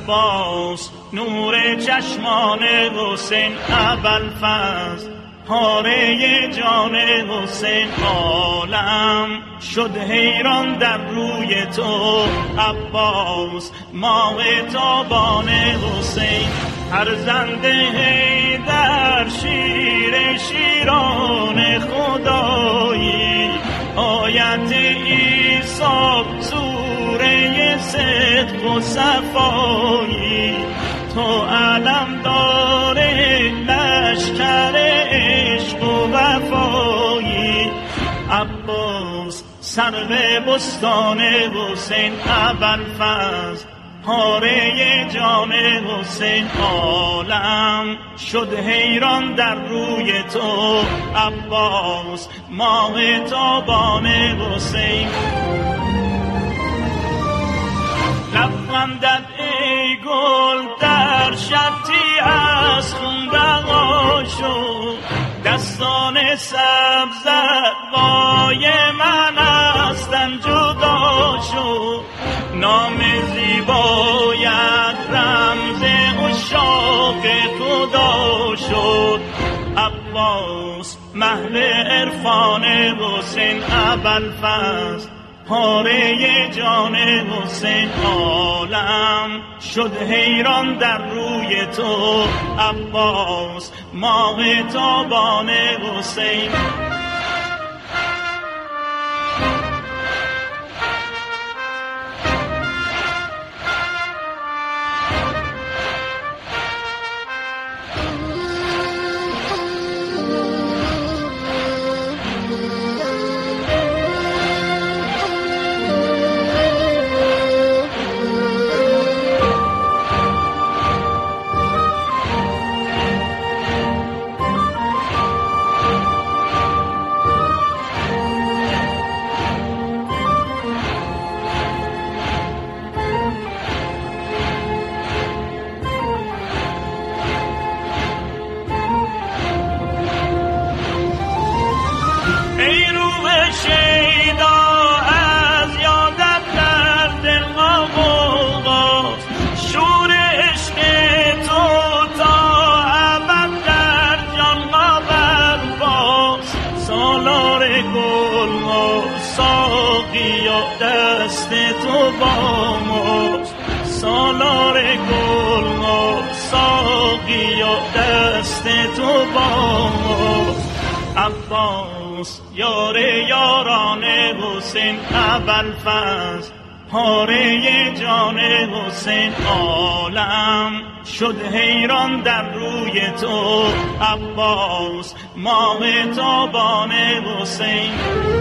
عباس نور چشمان حسین ابوالفضل پاره جان حسین عالم شد حیران در روی تو عباس ماه تابان حسین فرزند حیدر شیر شیران خدایی آیت عیسی سوره صدق و صفایی تو علم داره لشکر عشق و وفایی عباس سرو بستان حسین ابوالفضل پاره جان حسین عالم شد حیران در روی تو عباس ماه تابان حسین لبخندت ای گل در شرطی از خون بقا شد دستان سبزت وای من ازتن جدا شد نام زیبایت رمز عشاق خدا شد عباس محل عرفان حسین ابوالفضل پاره جان حسین عالم شد حیران در روی تو عباس ماه تابان حسین دست تو با ماست سالار گل ما ساقی و دست تو با ماست عباس یار یاران حسین ابوالفضل پاره جان حسین عالم شد حیران در روی تو عباس ماه تابان حسین